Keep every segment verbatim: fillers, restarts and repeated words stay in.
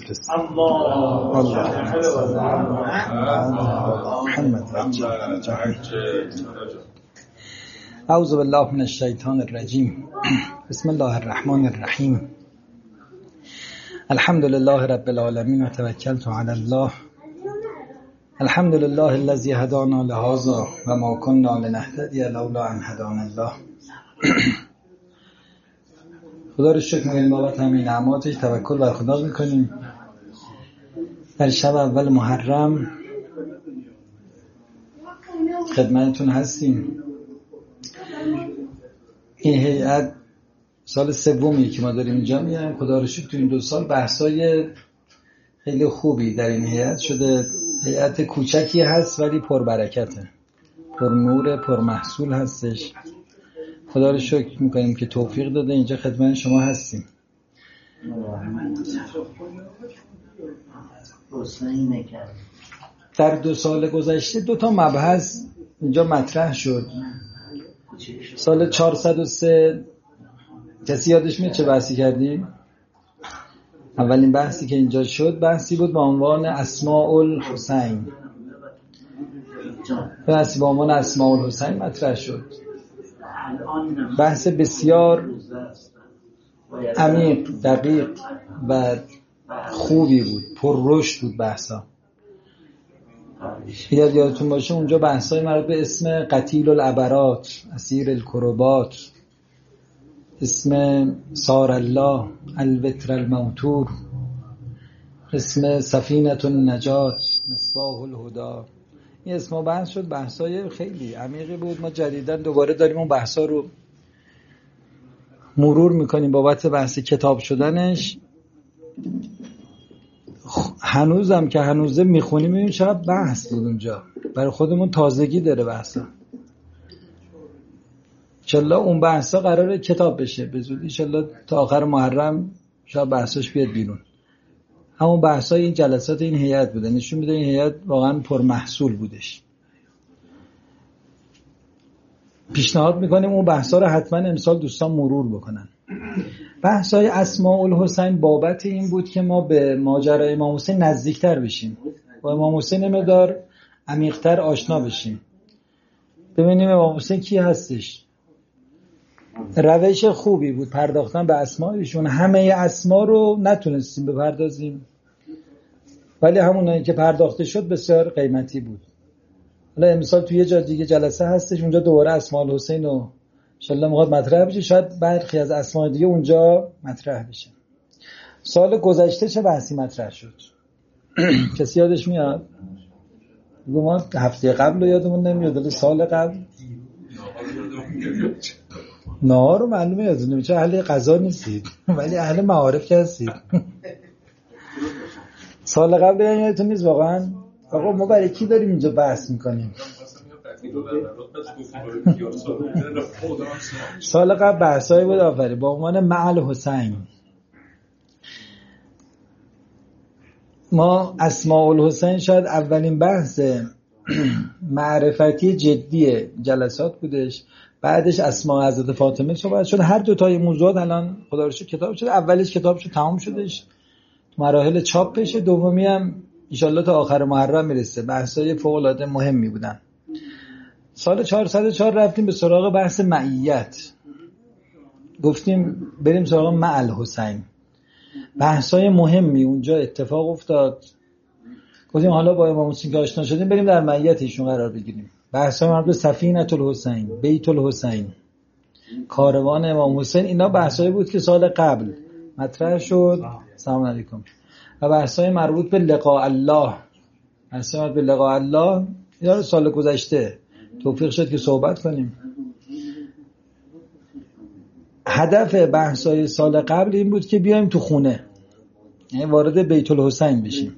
بفرست. الله محمد اعوذ بالله من الشیطان الرجیم. بسم الله الرحمن الرحیم. الحمد لله رب العالمین و توکلت علی الله. الحمد لله الذی هدانا لهذا و ما كنا لنهتدی لولا ان هدانا الله. خدا رو شکر می‌کنیم بابت همین نعماتش، توکل بر خدا می‌کنیم. در شب اول محرم خدمتتون هستیم. این هیئت سال سومیه که ما داریم اینجا میایم. خدا رو شکر تو این دو سال بحثای خیلی خوبی در این هیئت شده. هیئت کوچکی هست ولی پربرکته، پر نور، پر محصول هستش. خدا رو شکر میکنیم که توفیق داده اینجا خدمت شما هستیم. در دو سال گذشته دو تا مبحث اینجا مطرح شد. سال چهارصد و سه کسی یادش میاد چه بحثی کردیم؟ اولین بحثی که اینجا شد بحثی بود با عنوان اسماء الحسین. بحثی با عنوان اسماء الحسین مطرح شد. بحث بسیار عمیق، دقیق و خوبی بود، پر رشد بود بحثا. یاد یادتون باشه اونجا بحثای مربوط به اسم قتیل العبرات، اسیر الکربات، اسم سار الله، الوتر الموتور، اسم سفینة النجات، مصباح الهدى. این اسم بحث شد. بحثای خیلی عمیقی بود. ما جدیداً دوباره داریم اون بحثا رو مرور میکنیم بابت بحث کتاب شدنش. هنوزم که هنوزه میخونیم میبینیم چقدر بحث بود اونجا. برای خودمون تازگی داره بحثا. انشالله اون بحثا قراره کتاب بشه به زودی. انشالله تا آخر محرم شاید بحثاش بیاد بیرون. همون بحثای این جلسات این هیئت بوده. نشون میده این هیئت واقعا پرمحصول بودش. پیشنهاد میکنیم اون بحثا رو حتما امسال دوستان مرور بکنن. بحثای اسماء الحسین بابت این بود که ما به ماجرای امام حسین نزدیکتر بشیم، با امام حسین مقدار عمیق‌تر آشنا بشیم، ببینیم امام حسین کی هستش. روش خوبی بود پرداختن به اسمایشون. همه اسما رو نتونستیم بپردازیم ولی همونایی که پرداخته شد بسیار قیمتی بود. حالا امسال توی یه جا دیگه جلسه هستش اونجا دوباره اسماء الحسین رو ان شاءالله میخواد مطرح بشه. شاید برخی از اسماء دیگه اونجا مطرح بشه. سال گذشته چه بحثی مطرح شد؟ کسی یادش میاد؟ بگو ما هفته قبل رو یادمون نمیاد ولی سال قبل نهار رو معلومه یادتون نمیاد. چه اهل غذا نیستید ولی اهل معارف که هستید. سال قبل یادتون نیست واقعا؟ آقا ما برای کی داریم اینجا بحث میکنیم؟ سال قبل بحثایی بود آفری با عنوان مع الحسین. ما اسماء الحسین شاید اولین بحث معرفتی جدی جلسات بودش. بعدش اسماء حضرت فاطمه صحبت شد. هر دو تای موضوعات الان خدا رو شکر کتاب شد. اولش کتاب شد تمام شدش، مراحل چاپ بشه. دومی هم ان شاءالله تا آخر محرم میرسه. بحثای فوق العاده مهمی بودن. سال چهارصد و چهار رفتیم به سراغ بحث معیت. گفتیم بریم سراغ مع الحسین. بحثای مهمی اونجا اتفاق افتاد. گفتیم حالا با امام حسین که آشنا شدیم بریم در معیت ایشون قرار بگیریم. بحثای مربوط به سفینة الحسین، بیت الحسین، کاروان امام حسین، اینا بحثایی بود که سال قبل مطرح شد. سلام علیکم. و بحثای مربوط به لقاء الله، بحثای مربوط به لقاء الله اینا رو سال گذشته توفیق شد که صحبت کنیم. هدف بحثای سال قبل این بود که بیایم تو خونه، یعنی وارد بیت الحسین بشیم.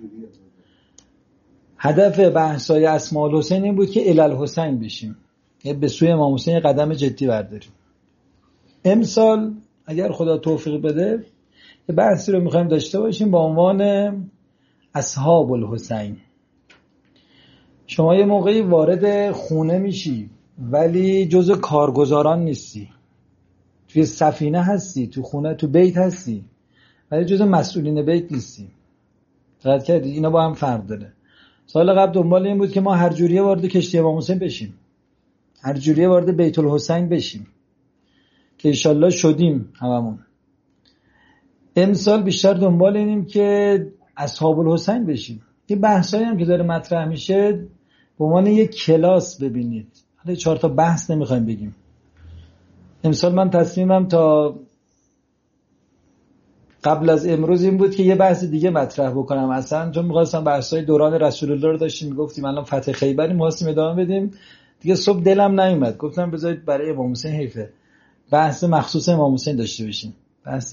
هدف بحثای اسماء الحسین این بود که الی الحسین بشیم، یعنی به سوی امام حسین قدم جدی برداریم. امسال اگر خدا توفیق بده یه بحثی رو میخوایم داشته باشیم با عنوان اصحاب الحسین. شما یه موقعی وارد خونه میشی ولی جزء کارگزاران نیستی. توی سفینه هستی، تو خونه، تو بیت هستی ولی جزء مسئولین بیت نیستی. دقت کردید اینا با هم فرق داره. سال قبل دنبال این بود که ما هر جوریه وارد کشتی امام حسین بشیم، هر جوریه وارد بیت الحسین بشیم که انشالله شدیم هممون. امسال بیشتر دنبال اینیم که اصحاب الحسین بشیم. این بحثایی هم که داره مطرح میشه به عنوان یک کلاس ببینید. حالا چهار تا بحث نمیخوایم بگیم. امسال من تصمیمم تا قبل از امروز این بود که یه بحث دیگه مطرح بکنم، اصلا چون می‌خواستم بحث‌های دوران رسول الله رو داشتیم میگفتیم الان فتح خیبر می‌خواستیم ادامه بدیم دیگه، صبح دلم نیومد، گفتم بذارید برای امام حسین حیفه بحث مخصوص امام حسین داشته باشیم، بحث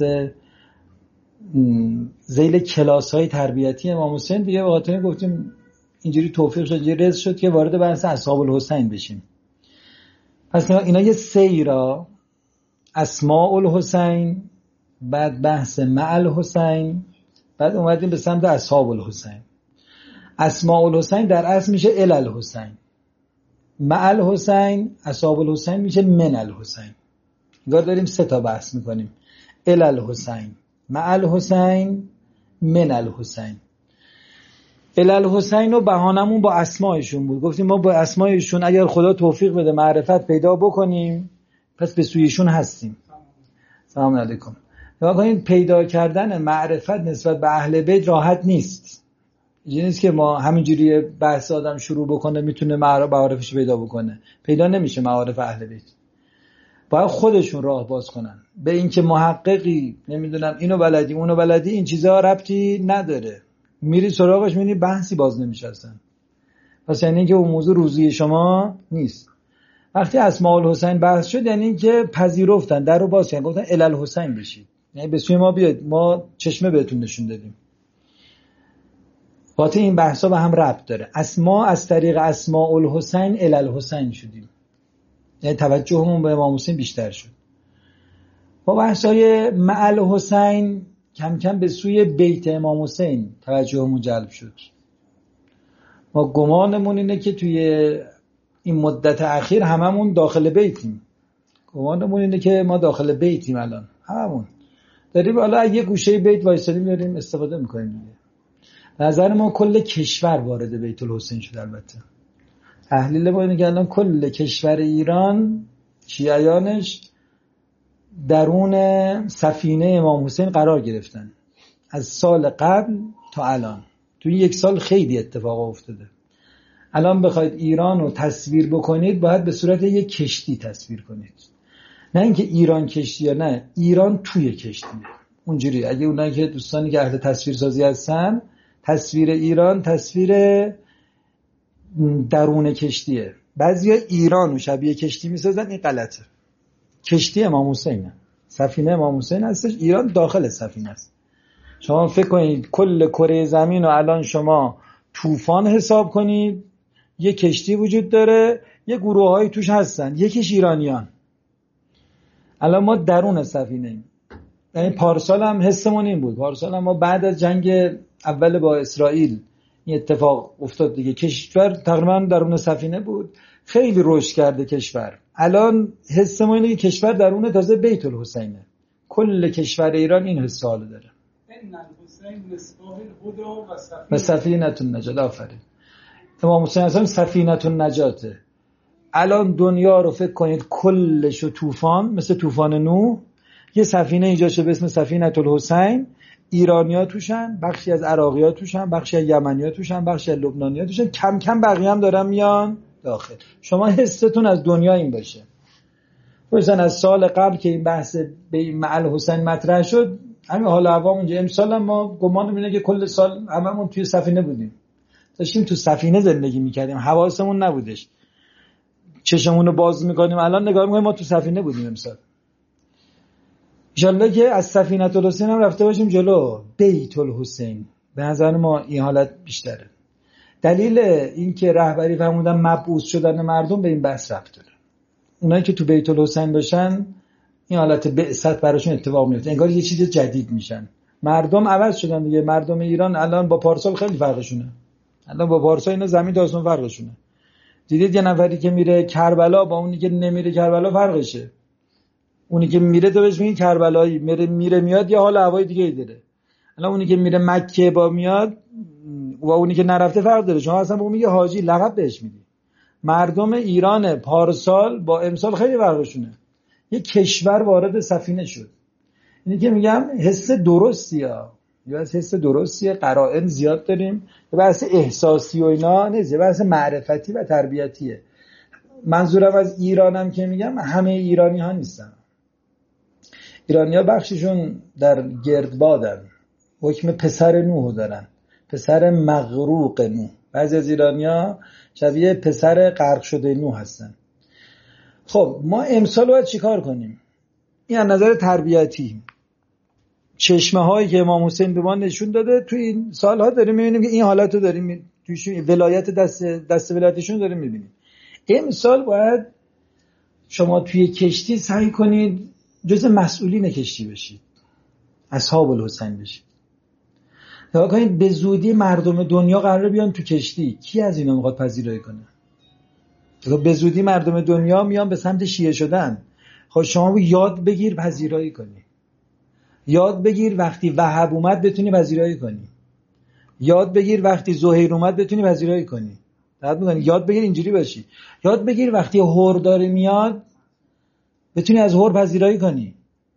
ذیل کلاس‌های تربیتی امام حسین دیگه. به خاطر گفتیم اینجوری توفیق شد، یه رزق شد که وارد بحث اصحاب الحسین بشیم. پس اینا یه سیرا، اسماء الحسین، بعد بحث مع الحسین، بعد اومدیم به سمت اصحاب الحسین. اسماء الحسین در اصل میشه ال الحسین، مع الحسین اصحاب الحسین میشه من الحسین. انگار داریم سه تا بحث میکنیم، ال الحسین، مع الحسین، من الحسین. ال الحسین و بهانمون با اسمایشون بود، گفتیم ما با اسمایشون اگر خدا توفیق بده معرفت پیدا بکنیم پس به سویشون هستیم. سلام علیکم. واقعا پیدا کردن معرفت نسبت به اهل بیت راحت نیست. اینجوری نیست که ما همینجوری بحث آدم شروع بکنه میتونه معارفش پیدا بکنه، پیدا نمیشه معارف اهل بیت. باید خودشون راه باز کنن به این که محققی نمیدونم اینو بلدی اونو بلدی، این چیزها ربطی نداره. میری سراغش میبینی بحثی باز نمیشه اصلا. پس یعنی که اون موضوع روزی شما نیست. وقتی اسماء الحسین بحث شد یعنی که پذیرفتن، در رو باز کردن، گفتن ال الحسین بشید، یعنی به سوی ما بیاید، ما چشمه بهتون نشون دادیم. خاطر این بحثا به هم ربط داره. اسما از طریق اسماء الحسین ال الحسین شدیم، یعنی توجهمون به امام حسین بیشتر شد. با بحثای مع الحسین کم کم به سوی بیت امام حسین توجهمون جلب شد. ما گمانمون اینه که توی این مدت اخیر هممون داخل بیتیم، گمانمون اینه که ما داخل بیتیم، الان هممون داریم حالا یه گوشه بیت وایسادیم داریم استفاده میکنیم دیگه. نظر ما کل کشور وارد بیت الحسین شد. البته تحلیل ما اینه که الان کل کشور ایران شیعیانش درون سفینه امام حسین قرار گرفتن از سال قبل تا الان. توی یک سال خیلی اتفاق افتاده. الان بخواید ایران رو تصویر بکنید باید به صورت یک کشتی تصویر کنید، نه اینکه ایران کشتی یا نه ایران توی کشتیه. اونجوری اگه اونایی که دوستانی که اهل تصویرسازی هستن، تصویر ایران تصویر درون کشتیه. بعضیا ایران رو شبیه کشتی میسازن، این غلطه. کشتی امام حسینه، سفینه امام حسین هستش، ایران داخل سفینه است. شما فکر کنید کل کره زمین رو الان شما طوفان حساب کنید، یه کشتی وجود داره، یه گروه های توش هستن، یکیش ایرانیان. الان ما درون سفینه ایم. یعنی پارسال هم حسمون این بود، پارسال هم ما بعد از جنگ اول با اسرائیل این اتفاق افتاد دیگه، کشور تقریبا درون سفینه بود، خیلی رشد کرده کشور. الان حسمون اینه که کشور درون تازه بیت الحسینه. کل کشور ایران این حس حالو داره. و سفینه النجات. آفرین. امام حسین اصلا سفینه النجاته. الان دنیا رو فکر کنید کلشو طوفان، مثل طوفان نوح، یه سفینه اینجا شه به اسم سفینه الحسین، ایرانی‌ها توشن، بخشی از عراقی‌ها توشن، بخشی از یمنی‌ها توشن، بخشی از لبنانی‌ها توشن، کم کم بقیه هم دارن میان داخل. شما حستون از دنیا این باشه. مثلا از سال قبل که این بحث به مع الحسین مطرح شد، همین حال هوا اونجا. امسال هم ما گمانم اینه که کل سال هممون توی سفینه بودیم، داشتیم تو سفینه زندگی می‌کردیم، حواسمون نبودش، چشمون رو باز می‌کنیم الان نگاه می‌کنیم ما تو سفینه بودیم امسال. انشالله که از سفینه الحسین هم رفته باشیم جلو بیت الحسین. به نظر ما این حالت بیشتره. دلیل این که رهبری فرمودن مبعوث شدن مردم به این بحث ربط داره. اونایی که تو بیت الحسین باشن این حالت بعثت براشون اتفاق میفته، انگار یه چیز جدید میشن. مردم عوض شدن دیگه. مردم ایران الان با پارسال خیلی فرقشونه. الان با پارسال اینا زمین تا آسمون فرقشونه. دیدید یه نفری که میره کربلا با اونی که نمیره کربلا فرقشه. اونی که میره تو بهش میگی کربلایی، میره میره میاد یه حال هوای دیگه ای داره. الان اونی که میره مکه با میاد و اونی که نرفته فرق داره. شما اصلا به اون میگه حاجی، لقب بهش میدی. مردم ایران پارسال با امسال خیلی فرقشونه. یه کشور وارد سفینه شد. اینی که میگم حس درستیه، یا حس درستیه، قرائن زیاد داریم، به بحث احساسی و اینا نیست، به بحث معرفتی و تربیتیه. منظورم از ایرانم که میگم همه ایرانی ها نیستن. ایرانی ها بخششون در گردبادن، حکم پسر نوح دارن، پسر مغروق نوح. بعضی از ایرانی ها شبیه پسر غرق شده نوح هستن. خب ما امسال باید چیکار کنیم؟ این از نظر تربیتی چشمه هایی که امام حسین به ما نشون داده توی این سالها داریم میبینیم که این حالت رو داریم توی ولایت دست دست ولایتشون داریم میبینیم. امسال باید شما توی کشتی سعی کنید جزء مسئولین کشتی بشید، اصحاب الحسین بشید. نگاه کنید به زودی مردم دنیا قراره بیان تو کشتی، کی از اینا میخواد پذیرایی کنه؟ به زودی مردم دنیا میان به سمت شیعه شدن. خب شما یاد بگیر پذیرایی کنی، یاد بگیر وقتی وهب اومد بتونی پذیرایی کنی، یاد بگیر وقتی زهیر اومد بتونی پذیرایی کنی. بعد میگن یاد بگیر اینجوری باشی، یاد بگیر وقتی هور داره میاد بتونی از هور پذیرایی کنی.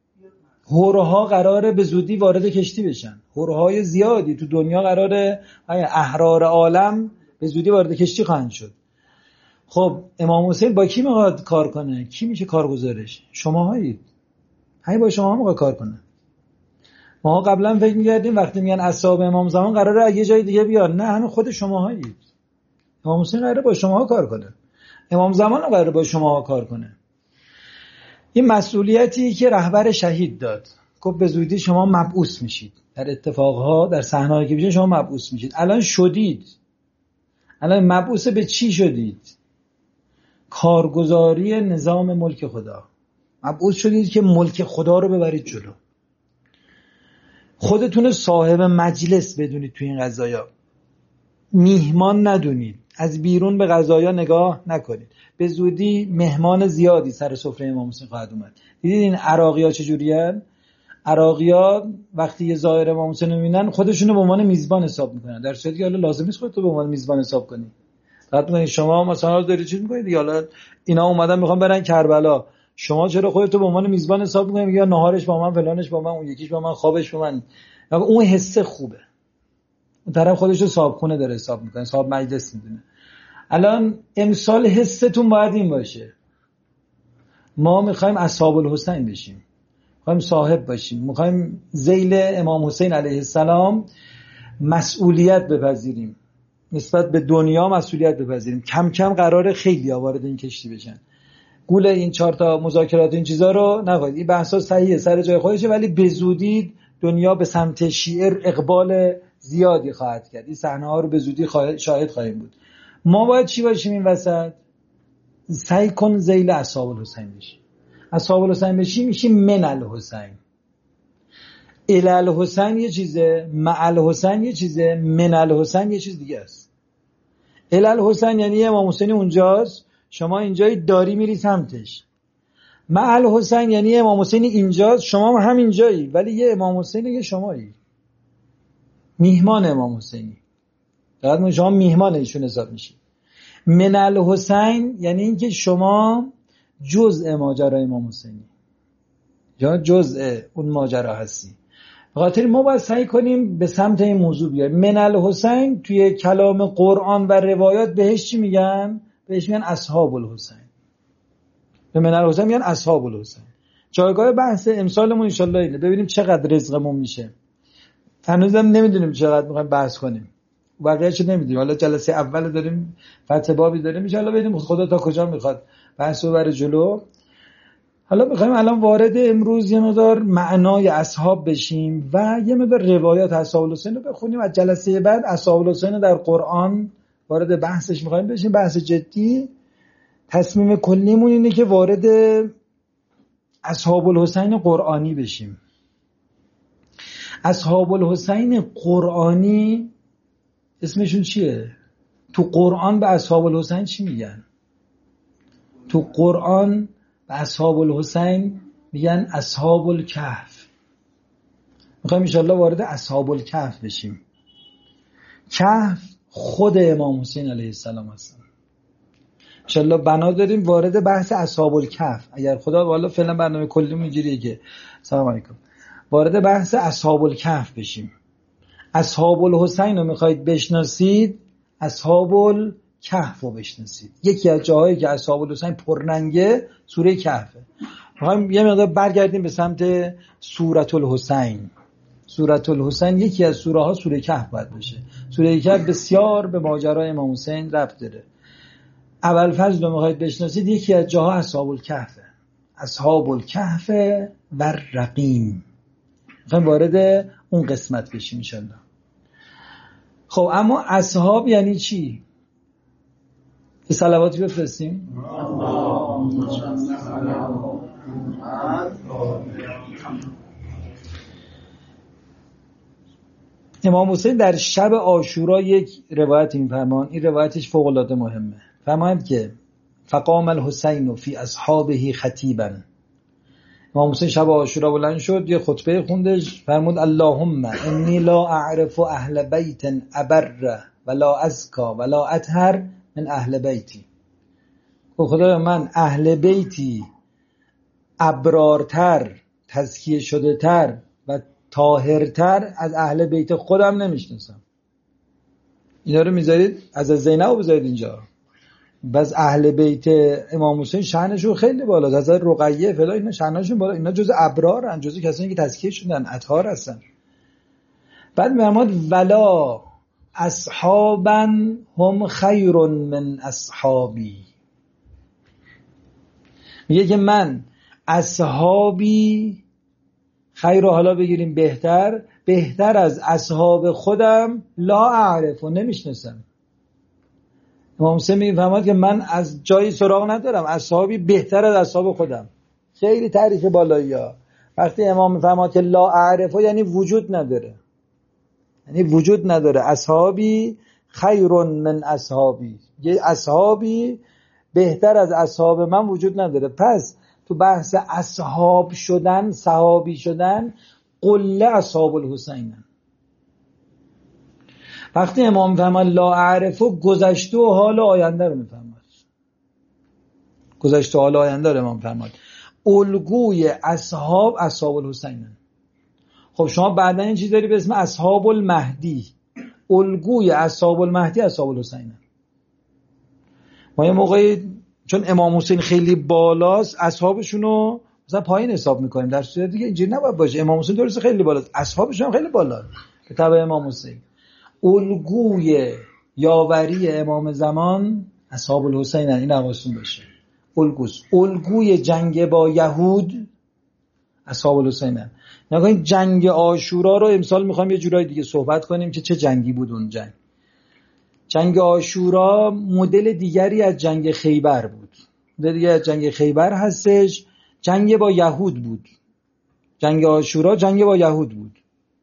هورها قراره به زودی وارد کشتی بشن، هورهای زیادی تو دنیا قراره احرار عالم به زودی وارد کشتی خواهند شد. خب امام حسین با کی میخواد کار کنه؟ کی میشه کارگزارش؟ شماهایید. همین با شما میخواد کار کنه. ما قبلا فکر می‌کردیم وقتی میگن اصحاب امام زمان قراره یه جای دیگه بیان، نه، همین خود شماهایید. امام حسین قراره با شماها کار کنه، امام زمان قراره با شماها کار کنه. این مسئولیتی که رهبر شهید داد، گفت به زودی شما مبعوث میشید، در اتفاقها در صحنه‌ای که میشه شما مبعوث میشید. الان شدید، الان مبعوث به چی شدید؟ کارگزاری نظام ملک خدا. مبعوث شدید که ملک خدا رو ببرید جلو. خودتون صاحب مجلس بدونید تو این قضایا، میهمان ندونید، از بیرون به قضایا نگاه نکنید. به زودی مهمان زیادی سر سفره امام حسین خواهد اومد. دیدید این عراقی‌ها چجوریان؟ عراقی‌ها وقتی یه ظاهر امام حسین رو میبینن خودشونو به عنوان میزبان حساب میکنن، در صورتی که حالا لازم نیست خودت رو به عنوان میزبان حساب کنی. فقط میگن شما مثلا دارید چیز میکنید دیگه، حالا اینا اومدن میخوان برن کربلا، شما چرا خودت رو به عنوان میزبان حساب میکنید؟ میگن ناهارش با من، فلانش با من، اون یکیش با من، خوابش با من. اون حس خوبه، اون طرف خودش رو صاحبخونه داره حساب میکنه، صاحب مجلس میدونه. الان امسال حستون باید این باشه، ما میخوایم اصحاب الحسین بشیم، میخوایم صاحب باشیم، میخوایم ذیل امام حسین علیه السلام مسئولیت بپذیریم، نسبت به دنیا مسئولیت بپذیریم. کم کم قراره خیلی وارد این کشتی بشن. گول این چهار تا مذاکرات این چیزا رو نخواهید، این بحثا صحیحه، سر جای خودشه، ولی به زودی دنیا به سمت شیعه اقبال زیادی خواهد کرد. این صحنه ها رو به زودی شاهد خواهیم بود. ما باید چی باشیم این وسط؟ سعی کن ذیل اصحاب الحسین بشیم. اصحاب الحسین بشیم میشیم من الحسین. الی الحسین یه چیزه، مع الحسین یه چیزه، من الحسین یه چیز دیگه است. الی الحسین یعنی امام حسین اونجاست، شما اینجایی داری میری سمتش. مع الحسین یعنی امام حسین اینجاست، شما هم اینجایی، ولی یه امام حسین یه شمایی، میهمان امام حسینی، بعد شما میهمان ایشون حساب میشید. من الحسین یعنی اینکه شما جزء ماجرای امام حسینی، یا جزء اون ماجرا هستی. بخاطر ما باید سعی کنیم به سمت این موضوع بیایم. من الحسین توی کلام قرآن و روایات بهش چی میگن؟ بهش میگن اصحاب الحسین. به من الحسین میگن اصحاب الحسین. جایگاه بحث امسالمون ان شاءالله اینه، ببینیم چقدر رزقمون میشه. هنوزم نمیدونیم چقدر میخوایم بحث کنیم، واقعیتش نمیدونیم. حالا جلسه اول داریم، فتح بابی داریم، ان شاءالله ببینیم خدا تا کجا میخواد بحث رو بره جلو. حالا میخوایم الان وارد امروز یه مقدار معنای اصحاب بشیم و یه مقدار روایات اصحاب الحسین رو بخونیم. از جلسه بعد اصحاب الحسین در قرآن وارد بحثش میخوایم بشیم، بحث جدی. تصمیم کلیمون اینه که وارد اصحاب الحسین قرآنی بشیم. اصحاب الحسین قرآنی اسمشون چیه؟ تو قرآن به اصحاب الحسین چی میگن؟ تو قرآن به اصحاب الحسین میگن اصحاب الکهف. میخوایم ان شاءالله وارد اصحاب الکهف بشیم. کهف خود امام حسین علیه السلام هستن. انشالله بنا داریم وارد بحث اصحاب الکهف، اگر خدا والا فعلا برنامه کلی میگیریه که سلام علیکم وارد بحث اصحاب الکهف بشیم. اصحاب الحسین رو میخواید بشناسید، اصحاب الکهف رو بشناسید. یکی از جاهایی که اصحاب الحسین پررنگه سوره کهفه. میخوایم یه مقدار برگردیم به سمت سورة الحسین. سورة الحسین یکی از سوره ها سوره کهف باید باشه. سوره کهف بسیار به ماجرای امام حسین ربط داره. اول فضل رو میخواید بشناسید، یکی از جاها اصحاب الکهفه. اصحاب الکهف و رقیم. میخوایم وارد اون قسمت بشیم انشالله. خب اما اصحاب یعنی چی؟ یه صلواتی بفرستیم. امام حسین در شب عاشورا یک روایت می‌فرمان، این روایتش فوق العاده مهمه. فرمایند که فقام الحسین فی اصحابه خطیبا. امام حسین شب عاشورا بلند شد، یه خطبه خوندش، فرمود اللهم انی لا اعرف اهل بیت ابر ولا ازکا ولا اطهر من اهل بیتی. خدایا من اهل بیتی ابرارتر، تزکیه شده تر و طاهرتر از اهل بیت خودم نمیشناسم. اینا رو میذارید از زینب بذارید اینجا. بس اهل بیت امام حسین شأنشون خیلی بالاست، از رقیه فلا اینا شأنشون بالا، اینا جزء ابرارن، جزء کسانی که تزکیه شدن، اطهار هستن. بعد میگه ولا اصحابا هم خیر من اصحابی. میگه که من اصحابی، خیر رو حالا بگیریم بهتر، بهتر از اصحاب خودم لا اعرف و نمیشناسم. امام حسین میفهمد که من از جایی سراغ ندارم، اصحابی بهتر از اصحاب خودم. خیلی تعریف بالایی ها. وقتی امام میفهمد که لا اعرف یعنی وجود نداره، یعنی وجود نداره. اصحابی خیر من اصحابی، یه اصحابی بهتر از اصحاب من وجود نداره. پس تو بحث اصحاب شدن، صحابی شدن، قله اصحاب الحسینن. وقتی امام میفهمد لا اعرفو، گذشته و حال آینده رو میفهمد. گذشته و حال آینده رو امام میفهمد. الگوی اصحاب اصحاب الحسینن. خب شما بعدا این چیز داری به اسم اصحاب المهدی. الگوی اصحاب المهدی اصحاب الحسینن. ما یه موقعی چون امام حسین خیلی بالاست، اصحابشون رو مثلا پایین حساب میکنیم، در صورتی که اینجوری نباید باشه. امام حسین درسته خیلی بالاست، اصحابشون هم خیلی بالاست به تبع امام حسین. الگوی یاوری امام زمان اصحاب الحسین، این حواستون باشه. الگوس الگوی جنگ با یهود اصحاب الحسین. نگاهین جنگ عاشورا رو امسال میخوایم یه جورای دیگه صحبت کنیم که چه جنگی بود اون جنگ. جنگ عاشورا مدل دیگری از جنگ خیبر بود. مدل دیگری از جنگ خیبر هستش، جنگ با یهود بود. جنگ عاشورا جنگ با یهود بود.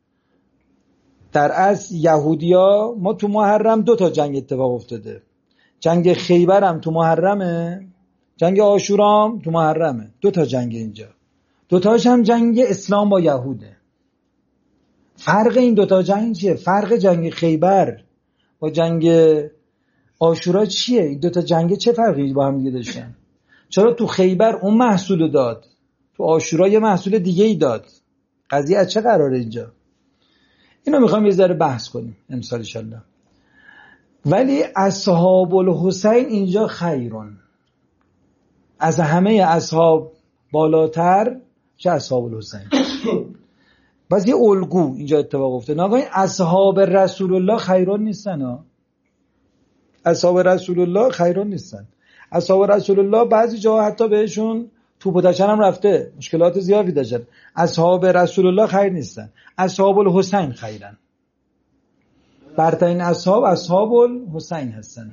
در اصل یهودیا، ما تو محرم دو تا جنگ اتفاق افتاده. جنگ خیبر هم تو محرمه، جنگ عاشورا هم تو محرمه. دو تا جنگ اینجا. دو تاش هم جنگ اسلام با یهوده. فرق این دو تا جنگ چیه؟ فرق جنگ خیبر با جنگ عاشورا چیه؟ این دو تا جنگ چه فرقی با هم دیگه داشتن؟ چرا تو خیبر اون محصول داد، تو عاشورا یه محصول دیگه ای داد؟ قضیه از چه قراره اینجا؟ اینو میخوام یه ذره بحث کنیم امسال ان شاءالله. ولی اصحاب الحسین اینجا خیرون، از همه اصحاب بالاتر چه اصحاب الحسین. بس یه الگو اینجا اتفاق افتاد. نگاهین اصحاب رسول الله خیرون نیستن ها. اصحاب رسول الله خیرون نیستن. اصحاب رسول الله بعضی جاها حتی بهشون توپ و تشن هم رفته، مشکلات زیادی داشتن. اصحاب رسول الله خیر نیستن. اصحاب الحسین خیرن. برترین اصحاب اصحاب الحسین هستن.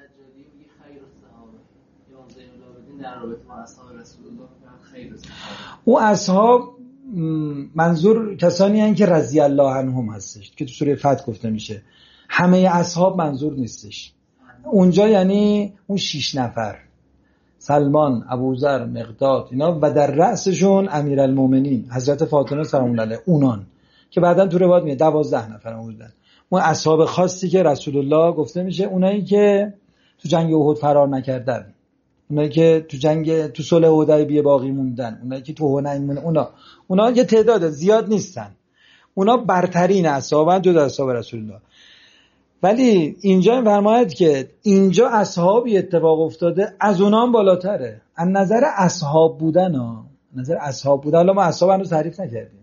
او اصحاب منظور کسانی هستند که رضی الله عنهم هستش که تو سوره فتح گفته میشه. همه اصحاب منظور نیستش اونجا، یعنی اون شش نفر، سلمان، ابوذر، مقداد اینا، و در رأسشون امیرالمومنین حضرت فاطمه سلام الله علیها، اونان که بعداً تو روایت میاد دوازده نفر بودن. اون اصحاب خاصی که رسول الله گفته میشه اونایی که تو جنگ احد فرار نکردن، اونایی که تو جنگ تو صلح حدیبیه باقی موندن، اونایی که تو حنین موندن، اونا اونا یه تعداد زیاد نیستن، اونا برترین اصحابن جز اصحاب رسول الله. ولی اینجا فرماید که اینجا اصحابی اتفاق افتاده از اونها هم بالاتره از نظر اصحاب بودن ها نظر اصحاب بودن. حالا ما اصحاب هنوز تعریف نکردیم.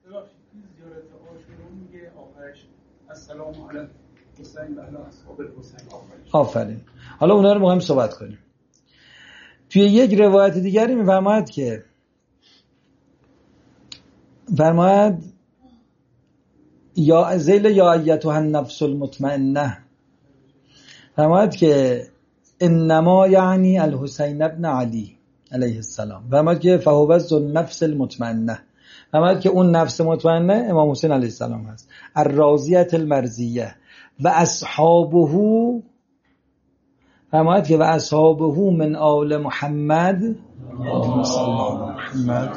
السلام علیکم حسین و علی اصحاب الحسین. آفرین. حالا اونا رو مهم صحبت کنیم. توی یک روایت دیگری میفرماید که فرماید یا زیل یا ایتها النفس المطمئنه، فرماید که انما یعنی الحسین ابن علی علیه السلام، فرماید که فهو ذو النفس المطمئنه، فرماید که اون نفس مطمئنه امام حسین علیه السلام هست. الراضیه المرضیه و اصحابه، فرماید که و اصحابه من آل محمد محمد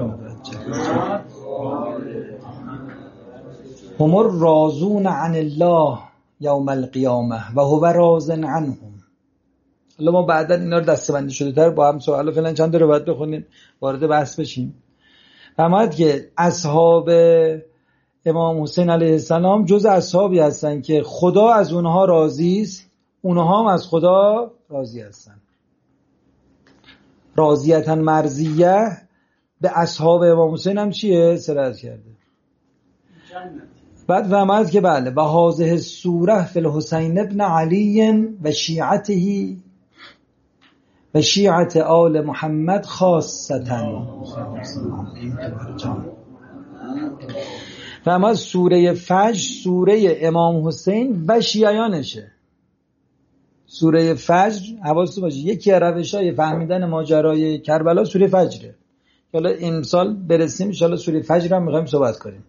هم الراضون عن الله یوم القیامه و هو راض عنهم. حالا ما بعدا اینا رو دسته‌بندی شده تر با هم سوال فعلا چند تا روایت بخونیم وارد بحث بشیم. فرماید که اصحاب امام حسین علیه السلام جز اصحابی هستن که خدا از اونها راضی است، اونها هم از خدا راضی هستن. راضیتا مرضیه به اصحاب امام حسین هم چیه؟ سرایت کرده. بعد فرماید که بله و هذه السوره فی الحسین ابن علی و شیعته و شیعت آل محمد خاصتا. فرماید سوره فجر سوره امام حسین و شیعیانشه. سوره فجر حواستون باشه یکی از روش‌های فهمیدن ماجرای کربلا سوره فجره. حالا امسال برسیم ان شاء الله سوره فجر هم می‌خوایم صحبت کنیم.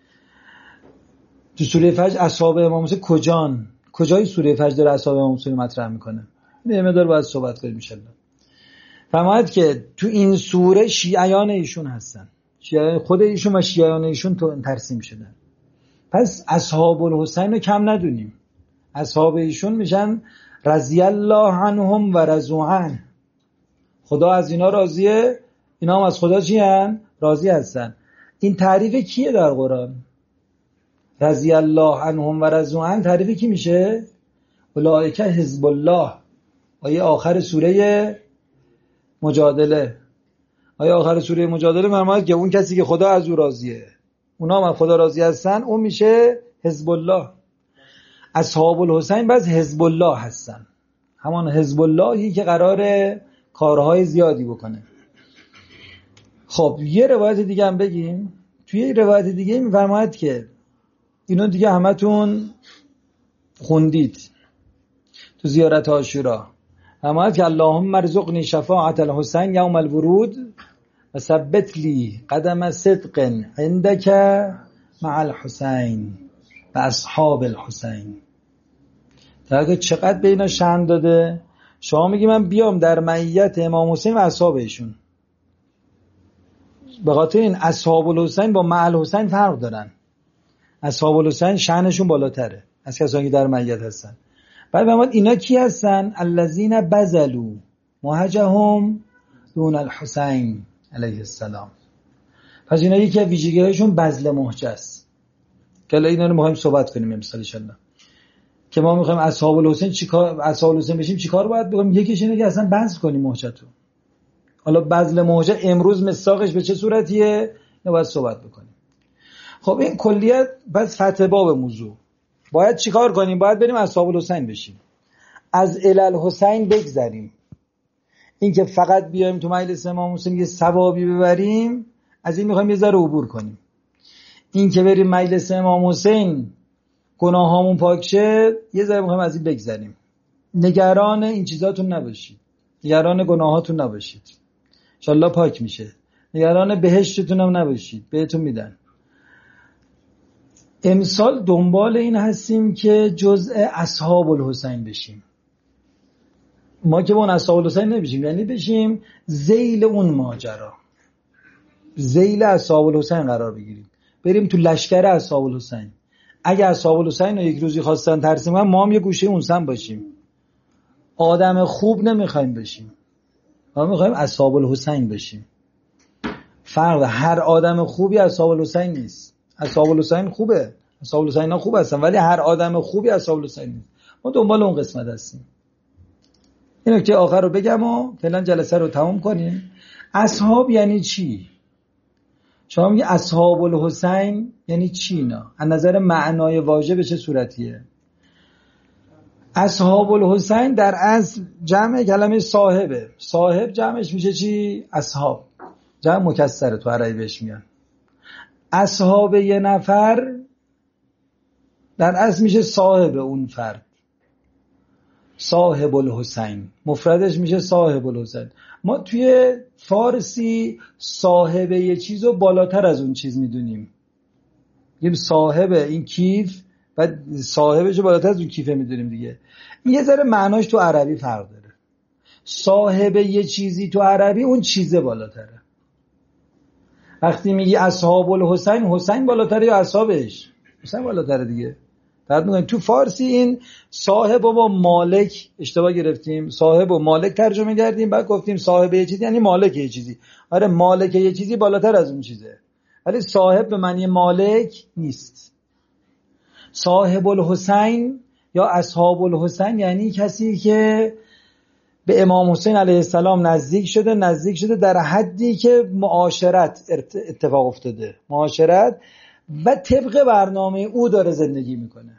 تو سوره فجر اصحاب امام حسین کجان؟ کجای سوره فجر داره اصحاب امام حسین مطرح میکنه؟ یه مقدار باید صحبت کنیم ان شاء الله. فرماید که تو این سوره شیعیان ایشون هستن، شیعیان خود ایشون و شیعیان ایشون تو ترسیم شدن. پس اصحاب الحسین رو کم ندونیم. اصحاب ایشون میشن رضی الله عنهم و رضوا عنه. خدا از اینا راضیه، اینا هم از خدا چی هن؟ راضی هستن. این تعریف کیه در قرآن؟ رضی الله عنهم و رضوا عنه تعریف کی میشه؟ اولئک حزب الله. آیه آخر سوره مجادله. آیه آخر سوره مجادله فرماید که اون کسی که خدا از او راضیه، اونا هم از خدا راضی هستن، اون میشه حزب الله. اصحاب الحسین باز حزب الله هستن، همان حزب اللهی که قراره کارهای زیادی بکنه. خب یه روایت دیگه هم بگیم. توی یه روایت دیگه میفرماید که اینو دیگه همتون خوندید تو زیارت عاشورا، فرماید که اللهم ارزقنی شفاعت الحسین یوم الورود و ثبت لی قدم صدق عندك مع الحسین و اصحاب الحسین. تا چقدر به اینا شأن داده. شما میگی من بیام در معیت امام حسین و اصحاب ایشون. به خاطر این اصحاب الحسین با مع الحسین فرق دارن. اصحاب الحسین شأنشون بالاتره از کسانی که در معیت هستن. بعد فرمود اینا کی هستن؟ الذین بذلوا مهجهم دون الحسین علیه السلام. پس اینا یکی از ویژگی‌هاشون بذل مهجه است که الان اینا رو می‌خوایم صحبت کنیم امسال ان شاءالله. که ما می‌خوایم اصحاب الحسین چیکار اصحاب الحسین بشیم چیکار باید بکنیم؟ یکیش اینه که اصلا بذل کنیم مهجه‌تو. حالا بذل مهجه امروز مساقش به چه صورتیه؟ اینو باید صحبت بکنیم. خب این کلیت بس فتح باب موضوع. باید چیکار کنیم؟ باید بریم اصحاب الحسین بشیم. از الی حسین بگذریم. این که فقط بیایم تو مجلس امام حسین یه ثوابی ببریم، از این میخوایم یه ذره عبور کنیم. این که بریم مجلس امام حسین گناهامون پاک شه، یه ذره میخوایم از این بگذریم. نگران این چیزاتون نباشید. نگران گناهاتون نباشید. انشالله پاک میشه. نگران بهشتتون هم نباشید. بهتون میدن. امسال دنبال این هستیم که جزء اصحاب الحسین بشیم. ما که با اون اصحاب الحسین نبشیم، یعنی بشیم ذیل اون ماجرا، ذیل اصحاب الحسین قرار بگیریم، بریم تو لشکر اصحاب الحسین. اگه اصحاب الحسین رو یک روزی خواستن ترسیم کنن، ما هم یه گوشه اون سم باشیم. آدم خوب نمیخوایم بشیم، ما میخوایم اصحاب الحسین بشیم. فرق هر آدم خوبی اصحاب الحسین نیست. اصحاب الحسین خوبه، اصحاب الحسین ها خوب هستن، ولی هر آدم خوبی اصحاب الحسین نیست. ما دنبال اون قسمت هستیم. این نکته آخر رو بگم و فعلا جلسه رو تموم کنیم. اصحاب یعنی چی؟ شما میگی اصحاب الحسین یعنی چی اینا؟ از نظر معنای واژه به چه صورتیه؟ اصحاب الحسین در اصل جمع کلمه صاحبه. صاحب جمعش میشه چی؟ اصحاب. جمع مکسره تو عربی بهش میگن. اصحاب یه نفر در اصل میشه صاحب اون فرد. صاحب الحسین مفردش میشه صاحب الحسین. ما توی فارسی صاحب یه چیز رو بالاتر از اون چیز میدونیم. میگیم صاحب این کیف و صاحبش رو بالاتر از اون کیفه میدونیم دیگه. یه ذره معناش تو عربی فرق داره. صاحب یه چیزی تو عربی اون چیزه بالاتره. وقتی میگی اصحاب الحسین، حسین بالاتره یا اصحابش؟ حسین بالاتره دیگه. بعد میگن تو فارسی این صاحب و مالک اشتباه گرفتیم. صاحب و مالک ترجمه کردیم، بعد گفتیم صاحب یه چیزی یعنی مالک یه چیزی. آره مالک یه چیزی بالاتر از اون چیزه، ولی صاحب به معنی مالک نیست. صاحب الحسین یا اصحاب الحسین یعنی کسی که به امام حسین علیه السلام نزدیک شده، نزدیک شده در حدی که معاشرت اتفاق افتاده، معاشرت و طبق برنامه او داره زندگی میکنه.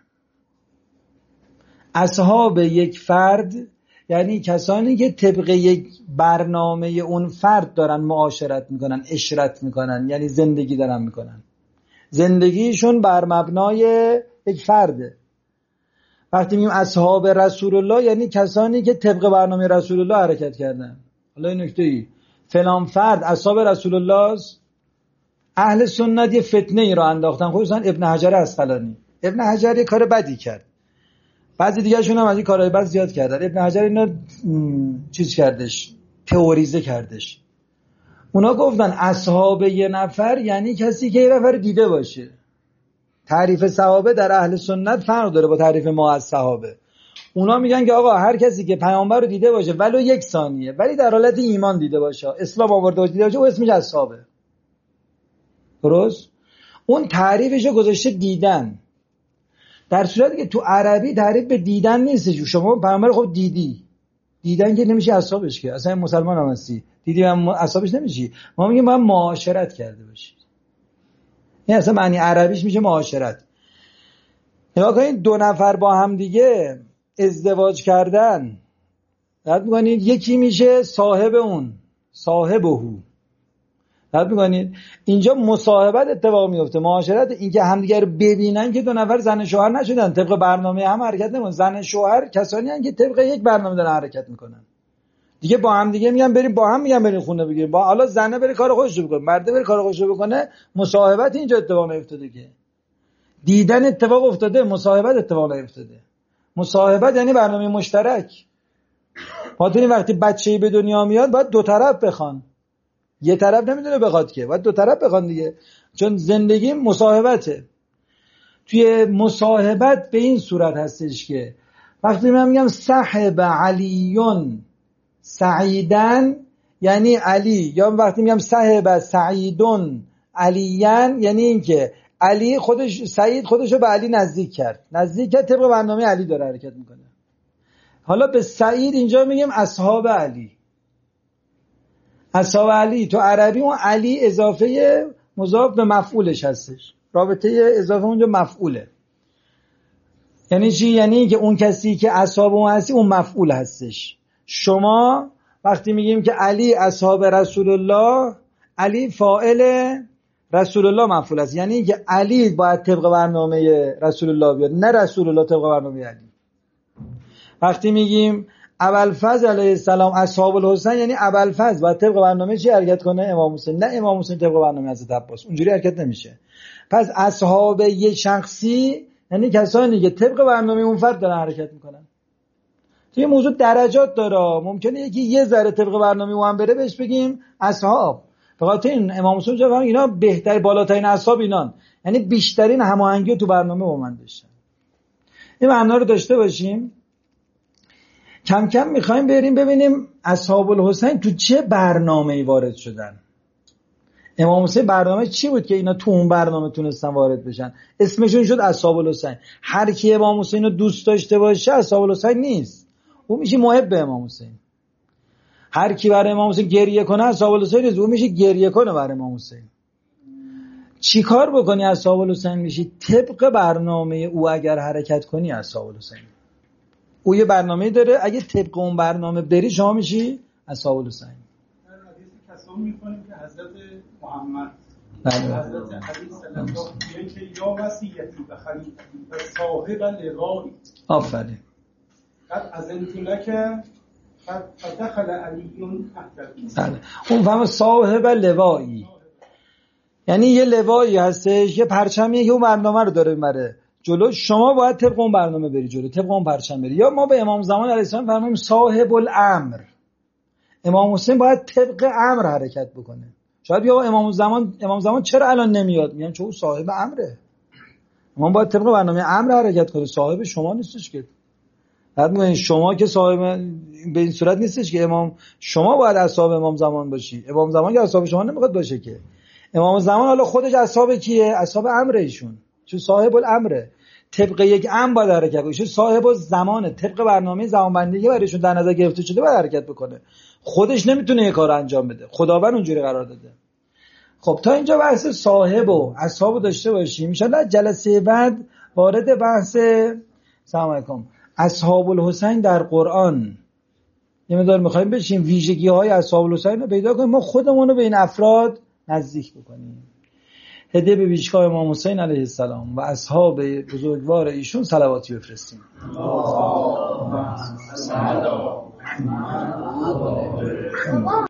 اصحاب یک فرد یعنی کسانی که طبق یک برنامه اون فرد دارن معاشرت میکنن، عشرت میکنن، یعنی زندگی دارن میکنن. زندگیشون بر مبنای یک فرده. وقتی میگیم اصحاب رسول الله یعنی کسانی که طبق برنامه رسول الله حرکت کردن. حالا این نکته ای، فلان فرد اصحاب رسول الله است. اهل سنت یه فتنه ای را انداختن، خصوصا ابن حجر عسقلانی. ابن حجر یه کار بدی کرد، بعضی دیگه شون هم از این کارهای بد زیاد کردن. ابن حجر اینا چیز کردش، تئوریزه کردش. اونا گفتن اصحاب یه نفر یعنی کسی که یه نفر دیده باشه. تعریف صحابه در اهل سنت فرق داره با تعریف ما از صحابه. اونا میگن که آقا هر کسی که پیامبر رو دیده باشه ولو یک ثانیه، ولی در حالت ایمان دیده باشه، اسلام آورده باشه، دیده باشه، او اسمش اصحابه. درست؟ اون تعریفشو گذاشته دیدن، در صورتی که تو عربی تعریف به دیدن نیست. شما پیامبر خب دیدی، دیدن که نمیشه اصحابش، که اصلا مسلمان هم هستی دیدی هم اصحابش نمیشی. ما میگیم باید معاشرت کرده باشید. این اصلا معنی عربیش میشه معاشرت. نگاه کنید دو نفر با هم دیگه ازدواج کردن، بعد میگنید یکی میشه صاحب اون، صاحب او. بعد میگنید اینجا مصاحبت اتفاق میفته، معاشرت. این که همدیگه رو ببینن که دو نفر زن شوهر نشدن، طبق برنامه هم حرکت نمیکنن. زن شوهر کسانی هستن که طبق یک برنامه دارن حرکت میکنن دیگه. با هم دیگه میگن بریم، با هم میگن بریم خونه بگیریم، با حالا زنه بره کار خودش رو بکنه، مرده بره کار خودش رو بکنه. مصاحبت اینجا اتفاق نیفتاده که دیدن اتفاق افتاده، مصاحبت اتفاق نیفتاده. مصاحبت یعنی برنامه مشترک. خاطر وقتی بچه‌ای به دنیا میاد باید دو طرف بخوان، یه طرف نمیدونه بخواد که، باید دو طرف بخوان دیگه، چون زندگی مصاحبته. توی مصاحبت به این صورت هستش که وقتی من میگم صاحب علیون سعیدن یعنی علی، یا وقتی میگم صاحب سعیدون علیان یعنی این که علی خودش، سعید خودشو به علی نزدیک کرد، نزدیک کرد، طبق برنامه علی داره حرکت میکنه. حالا به سعید اینجا میگیم اصحاب علی. اصحاب علی تو عربی اون علی اضافه مضاف به مفعولش هستش، رابطه اضافه اونجا مفعوله. یعنی چی؟ یعنی که اون کسی که اصحاب اون هستی اون مفعول هستش. شما وقتی میگیم که علی اصحاب رسول الله، علی فاعل، رسول الله مفعول است. یعنی که علی باید طبق برنامه رسول الله بیاد، نه رسول الله طبق برنامه علی. وقتی میگیم ابوالفضل علیه السلام اصحاب الحسین یعنی ابوالفضل باید طبق برنامه چی حرکت کنه؟ امام حسین، نه امام حسین طبق برنامه حضرت عباس. اونجوری حرکت نمیشه. پس اصحاب یه شخصی یعنی کسانی که طبق برنامه اون فرد دارن حرکت میکنن. این موضوع درجات داره. ممکنه یکی یه ذره طبق برنامه اون بره بهش بگیم اصحاب، به خاطر این امام حسین جواب اینا بهتر بالاترین اصحاب اینان، یعنی بیشترین هماهنگی تو برنامه با من داشتن. این معنا رو داشته باشیم. کم کم میخوایم بریم ببینیم اصحاب الحسین تو چه برنامه‌ای وارد شدن. امام حسین برنامه چی بود که اینا تو اون برنامه تونستن وارد بشن؟ اسمشون شد اصحاب الحسین. هر کی امام حسین رو دوست داشته باشه اصحاب الحسین نیست، اون میشه محب امام حسین. هر کی برای امام حسین گریه کنه اصحاب الحسین نیست، اون میشه گریه کنه برای امام حسین. چی کار بکنی اصحاب الحسین میشی؟ طبق برنامه او اگر حرکت کنی اصحاب الحسین. او یه برنامه داره، اگه طبق اون برنامه بری شما میشی اصحاب الحسین. کسان می‌کنیم که حضرت محمد بله. حضرت علی صلی الله علیه و آله که یا وصیتی و خلیفتی و صاحب لوایی. آفرین. قد اذنت لک قد دخل علی تحت. بله. اون فهم صاحب لوایی یعنی یه لوایی هستش، یه پرچمیه که اون برنامه رو داره میبره جلو، شما باید طبق اون برنامه بری جلو، طبق اون پرچم بری. یا ما به امام زمان علیه السلام فرمودیم صاحب الامر، امام حسین باید طبق امر حرکت بکنه. شاید یا امام زمان امام زمان چرا الان نمیاد؟ میگن چون صاحب امره، امام باید طبق برنامه امر حرکت کنه، صاحب شما نیستش که. بعد میگن شما که صاحب به این صورت نیستش که امام شما باید اصحاب امام زمان باشی، امام زمان که اصحاب شما نمیخواد باشه که. امام زمان حالا خودش اصحاب کیه؟ اصحاب امر ایشون، چون صاحب الامره، طبق یک امر باید حرکت کنه. ایشون صاحب الزمانه، طبق برنامه زمانبندی برایشون در نظر گرفته شده باید حرکت بکنه. خودش نمیتونه یه کار انجام بده، خداوند اونجوری قرار داده. خب تا اینجا بحث صاحب و اصحاب داشته باشیم. ان شاءالله جلسه بعد وارد بحث سلام علیکم اصحاب الحسین در قرآن یه مقدار میخوایم بشیم، ویژگی‌های اصحاب الحسین رو پیدا کنیم، ما خودمون رو به این افراد نزدیک بکنیم. هدیه به ویژگی‌های امام حسین علیه السلام و اصحاب بزرگوار ایشون صلواتی بفرستیم.